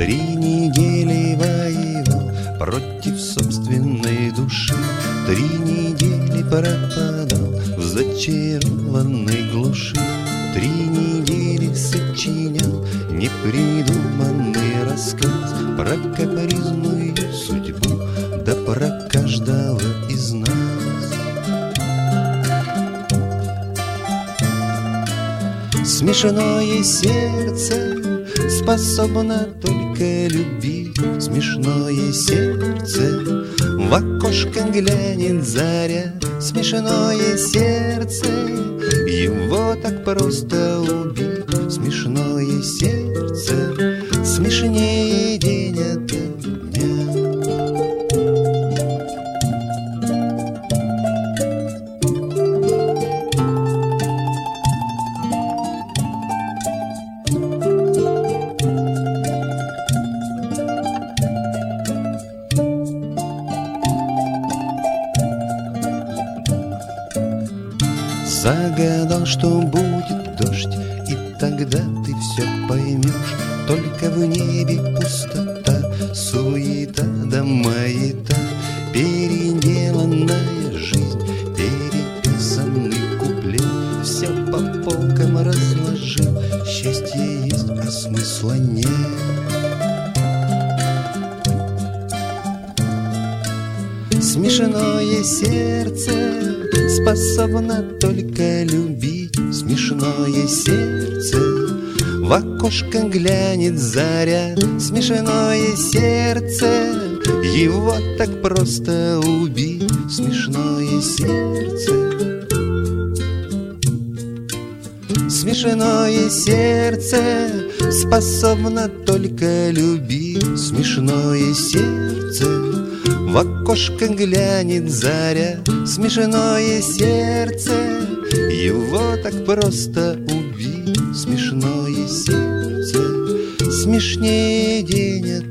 3 недели воевал против собственной души, 3 недели пропадал в зачарованной глуши, 3 недели сочинял непридуманный рассказ про капризную судьбу, да про каждого из нас. Смешное сердце способно только любить, смешное сердце в окошко глянет заря, смешное сердце его так просто убить, смешное сердце смешнее день ото дня. Загадал, что будет дождь, и тогда ты все поймешь. Только в небе пустота, суета да маята, переделанная жизнь, переписанный куплет. Все по полкам разложил, счастье есть, а смысла нет. Смешное сердце способно только любить, смешное сердце в окошко глянет заря, смешное сердце его так просто убить, смешное сердце. Смешное сердце способно только любить, смешное сердце в окошко глянет заря, смешное сердце его так просто убить, смешное сердце смешнее день ото